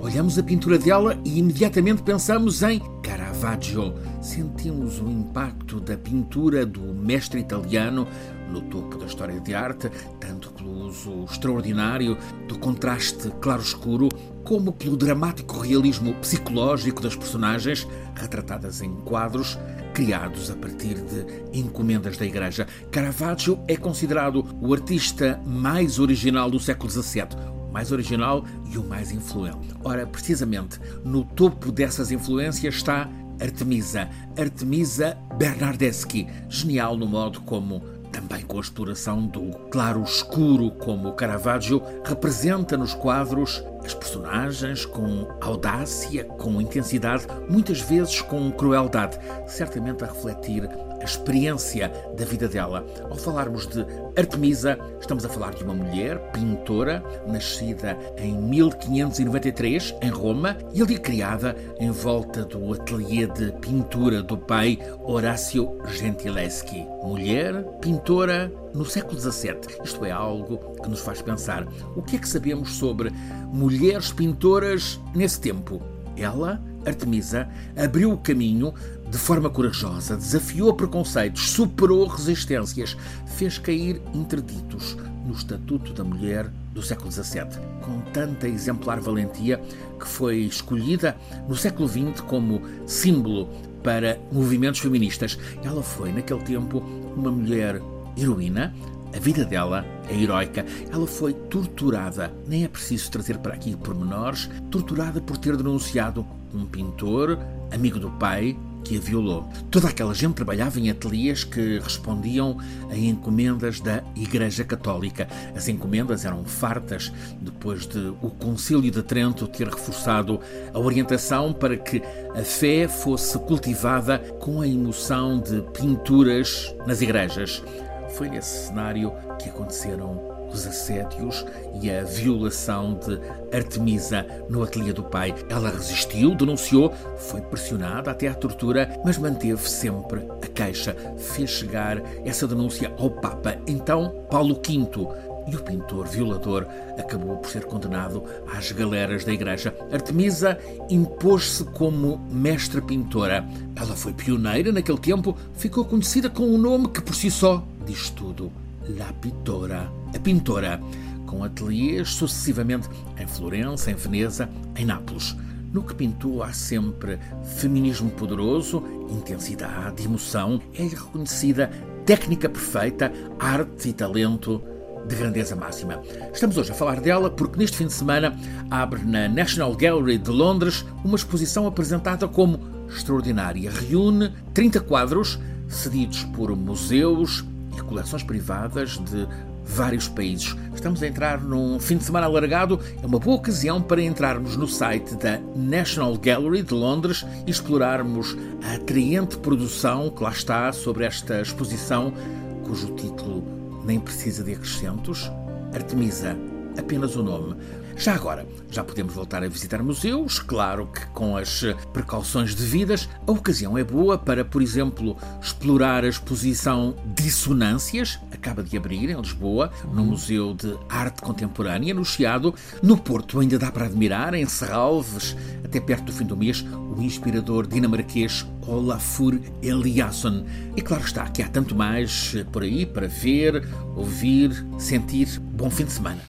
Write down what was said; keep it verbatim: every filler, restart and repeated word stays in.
Olhamos a pintura dela e imediatamente pensamos em Caravaggio. Sentimos o impacto da pintura do mestre italiano no topo da história de arte, tanto pelo uso extraordinário do contraste claro-escuro, como pelo dramático realismo psicológico das personagens, retratadas em quadros criados a partir de encomendas da Igreja. Caravaggio é considerado o artista mais original do século dezassete, o mais original e o mais influente. Ora, precisamente, no topo dessas influências está Artemisa, Artemisa Bernardeschi, genial no modo como, também com a exploração do claro-escuro, como Caravaggio representa nos quadros as personagens com audácia, com intensidade, muitas vezes com crueldade, certamente a refletir a experiência da vida dela. Ao falarmos de Artemisa, estamos a falar de uma mulher pintora, nascida em mil quinhentos e noventa e três, em Roma, e ali criada em volta do ateliê de pintura do pai Orazio Gentileschi. Mulher, pintora, no século dezassete. Isto é algo que nos faz pensar. O que é que sabemos sobre mulheres pintoras nesse tempo? Ela, Artemisa, abriu o caminho de forma corajosa, desafiou preconceitos, superou resistências, fez cair interditos no Estatuto da Mulher do século dezassete, com tanta exemplar valentia que foi escolhida no século vinte como símbolo para movimentos feministas. Ela foi, naquele tempo, uma mulher heroína. A vida dela é heroica. Ela foi torturada, nem é preciso trazer para aqui pormenores, torturada por ter denunciado um pintor, amigo do pai, que a violou. Toda aquela gente trabalhava em ateliês que respondiam a encomendas da Igreja Católica. As encomendas eram fartas, depois de o Concílio de Trento ter reforçado a orientação para que a fé fosse cultivada com a emoção de pinturas nas igrejas. Foi nesse cenário que aconteceram os assédios e a violação de Artemisa no ateliê do pai. Ela resistiu, denunciou, foi pressionada até à tortura, mas manteve sempre a queixa. Fez chegar essa denúncia ao Papa, então Paulo quinto. E o pintor violador acabou por ser condenado às galeras da Igreja. Artemisa impôs-se como mestra pintora. Ela foi pioneira naquele tempo, ficou conhecida com um nome que por si só diz tudo: La Pittora, a pintora, com ateliês sucessivamente em Florença, em Veneza, em Nápoles. No que pintou há sempre feminismo poderoso, intensidade, emoção, é reconhecida técnica perfeita, arte e talento de grandeza máxima. Estamos hoje a falar dela porque neste fim de semana abre na National Gallery de Londres uma exposição apresentada como extraordinária. Reúne trinta quadros cedidos por museus e coleções privadas de vários países. Estamos a entrar num fim de semana alargado. É uma boa ocasião para entrarmos no site da National Gallery de Londres e explorarmos a atraente produção que lá está sobre esta exposição, cujo título nem precisa de acrescentos: Artemisa, apenas o nome. Já agora, já podemos voltar a visitar museus, claro que com as precauções devidas. A ocasião é boa para, por exemplo, explorar a exposição Dissonâncias, acaba de abrir em Lisboa, no Museu de Arte Contemporânea, no Chiado. No Porto ainda dá para admirar, em Serralves, até perto do fim do mês, o inspirador dinamarquês Olafur Eliasson. E claro está que há tanto mais por aí para ver, ouvir, sentir. Bom fim de semana.